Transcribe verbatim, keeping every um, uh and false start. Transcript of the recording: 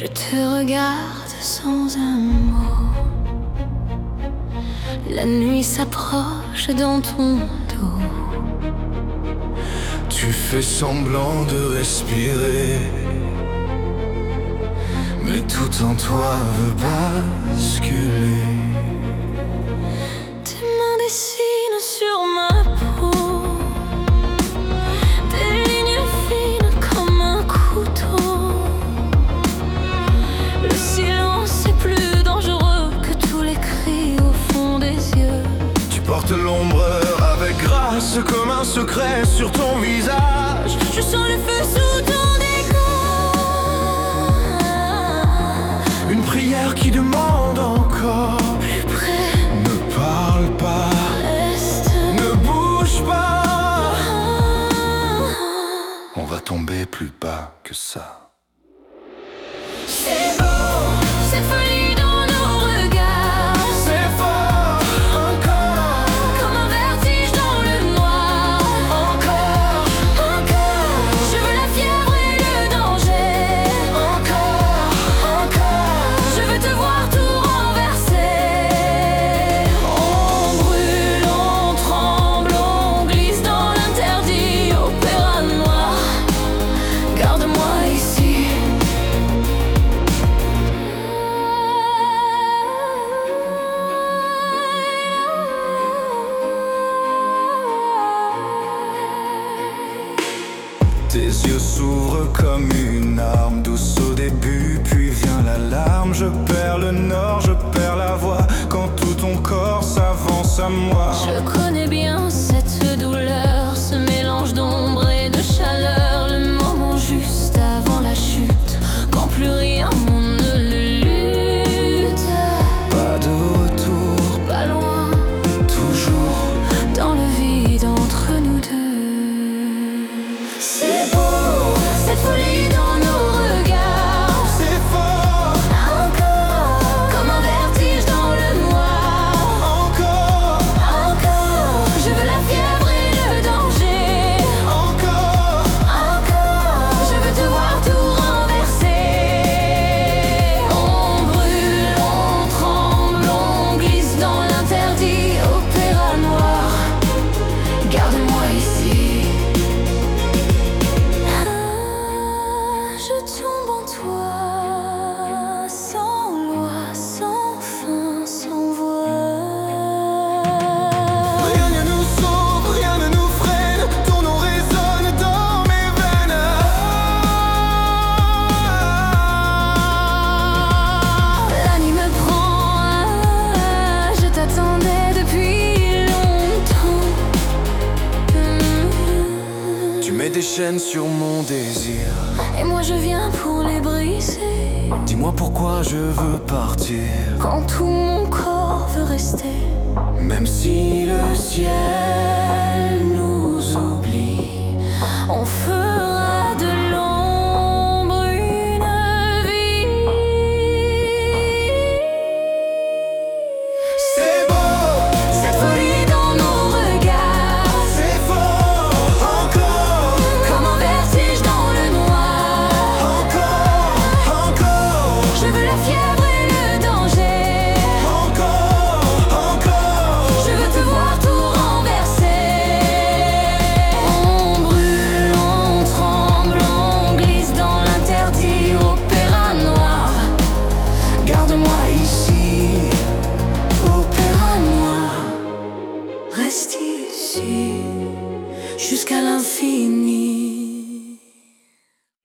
Je te regarde sans un mot. La nuit s'approche dans ton dos. Tu fais semblant de respirer, mais tout en toi veut basculer. Tes mains dessinent sur ma peau des lignes fines comme un couteau. Le silence est plus dangereux que tous les cris au fond des yeux. Tu portes l'ombre avec grâce comme un secret sur ton visage. Je sens le feu sous ton décor. Une prière qui demande encore. Plus près, Ne parle pas, reste. ne bouge pas. On va tomber plus bas que ça. C'est beau, cette folie dans nos regards. C'est fort, encore, Comme un vertige dans le noir. encore, Encore, je veux la fièvre et le danger. encore, encore. Je veux te voir tout renverser. On brûle, on tremble, on glisse dans l'interdit. Opéra noir, garde-moi ici. Tes yeux s'ouvrent comme une arme, douce au début, puis vient l'alarme. Je perds le nord, je perds la voix, quand tout ton corps s'avance à moi. Je connais bien cette douleur, ce mélange d'ombre et de chaleur. Le moment juste avant la chute, quand plus rien ne le lutte. Pas de retour, Pas loin, toujours. dans le vide entre nous deux. C'est beau, cette folie dans nos regards. C'est fort, Encore, comme un vertige dans le noir. encore, Encore, je veux la fièvre et le danger. encore. Encore, je veux te voir tout renverser. On brûle, on tremble, on glisse dans l'interdit. Opéra noir, garde-moi ici. Ah, je tombe en toi, sans loi, sans fin, sans voix. Rien ne nous sauve, rien ne nous freine, ton nom résonne dans mes veines. La nuit me prend, ah, je t'attendais depuis longtemps. Mm. Tu mets des chaînes sur mon désir. Et moi je viens pour les briser. Dis-moi pourquoi je veux partir, Quand tout mon corps veut rester. même si le ciel